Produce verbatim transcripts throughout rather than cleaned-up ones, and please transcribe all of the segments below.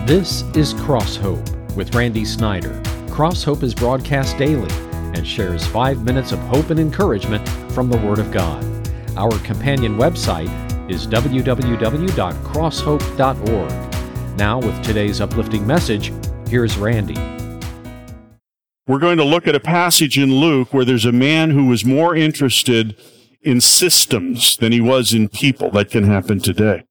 This is Cross Hope with Randy Snyder. Cross Hope is broadcast daily and shares five minutes of hope and encouragement from the Word of God. Our companion website is w w w dot cross hope dot org. Now, with today's uplifting message, here's Randy. We're going to look at a passage in Luke where there's a man who was more interested in systems than he was in people. That can happen today.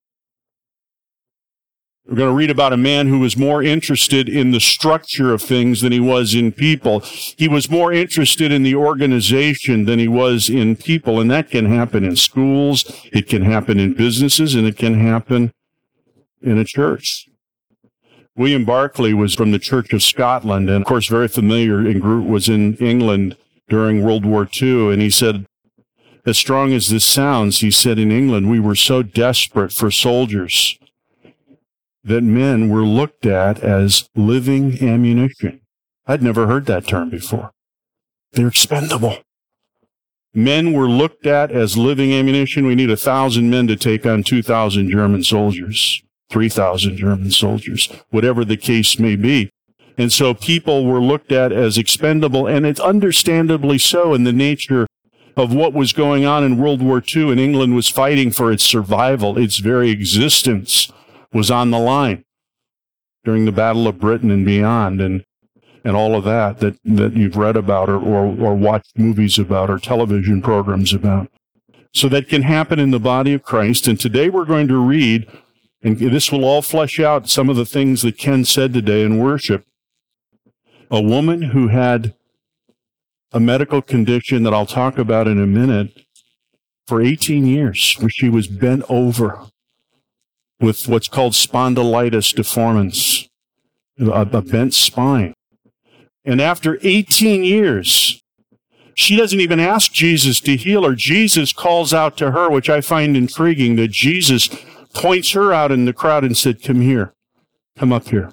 We're going to read about a man who was more interested in the structure of things than he was in people. He was more interested in the organization than he was in people, and that can happen in schools, it can happen in businesses, and it can happen in a church. William Barclay was from the Church of Scotland, and of course very familiar, and was in England during World War Two, and he said, as strong as this sounds, he said, in England we were so desperate for soldiers that men were looked at as living ammunition. I'd never heard that term before. They're expendable. Men were looked at as living ammunition. We need a thousand men to take on two thousand German soldiers, three thousand German soldiers, whatever the case may be. And so people were looked at as expendable, and it's understandably so in the nature of what was going on in World War Two, and England was fighting for its survival. Its very existence was on the line during the Battle of Britain and beyond, and and all of that that, that you've read about or, or, or watched movies about or television programs about. So that can happen in the body of Christ, and today we're going to read, and this will all flesh out some of the things that Ken said today in worship. A woman who had a medical condition that I'll talk about in a minute for eighteen years, where she was bent over with what's called spondylitis deformans, a, a bent spine. And after eighteen years, she doesn't even ask Jesus to heal her. Jesus calls out to her, which I find intriguing, that Jesus points her out in the crowd and said, come here, come up here.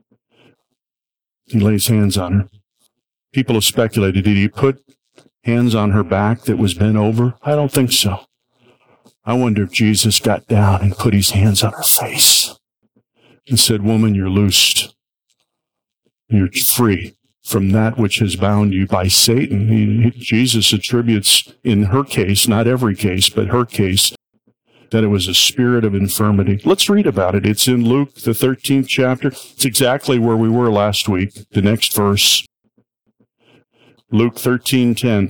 He lays hands on her. People have speculated, did he put hands on her back that was bent over? I don't think so. I wonder if Jesus got down and put his hands on her face and said, woman, you're loosed. You're free from that which has bound you by Satan. He, he, Jesus attributes in her case, not every case, but her case, that it was a spirit of infirmity. Let's read about it. It's in Luke, the thirteenth chapter. It's exactly where we were last week. The next verse. Luke thirteen ten.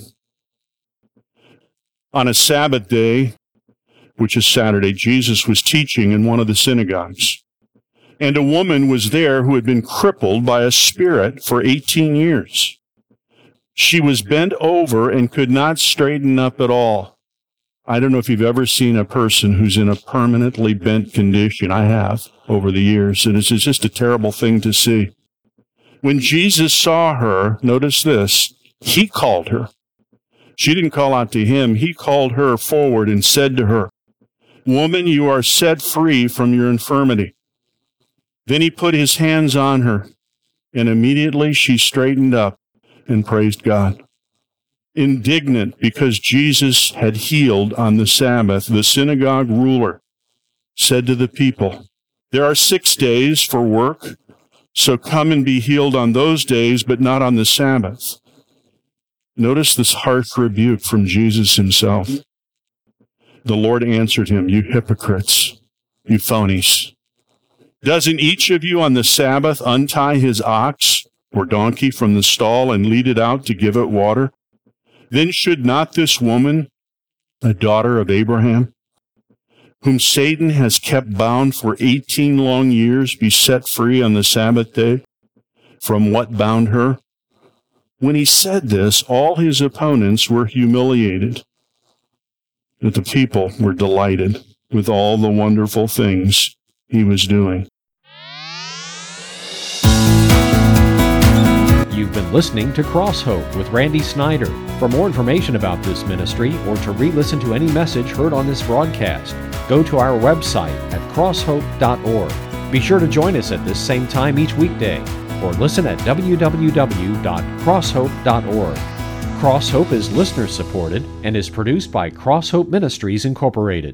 On a Sabbath day, which is Saturday, Jesus was teaching in one of the synagogues. And a woman was there who had been crippled by a spirit for eighteen years. She was bent over and could not straighten up at all. I don't know if you've ever seen a person who's in a permanently bent condition. I have over the years, and it's just a terrible thing to see. When Jesus saw her, notice this, he called her. She didn't call out to him. He called her forward and said to her, woman, you are set free from your infirmity. Then he put his hands on her, and immediately she straightened up and praised God. Indignant because Jesus had healed on the Sabbath, the synagogue ruler said to the people, there are six days for work, so come and be healed on those days, but not on the Sabbath. Notice this harsh rebuke from Jesus himself. The Lord answered him, you hypocrites, you phonies. Doesn't each of you on the Sabbath untie his ox or donkey from the stall and lead it out to give it water? Then should not this woman, a daughter of Abraham, whom Satan has kept bound for eighteen long years, be set free on the Sabbath day from what bound her? When he said this, all his opponents were humiliated, but the people were delighted with all the wonderful things he was doing. You've been listening to Cross Hope with Randy Snyder. For more information about this ministry or to re-listen to any message heard on this broadcast, go to our website at cross hope dot org. Be sure to join us at this same time each weekday, or listen at w w w dot cross hope dot org. Cross Hope is listener-supported and is produced by Cross Hope Ministries, Incorporated.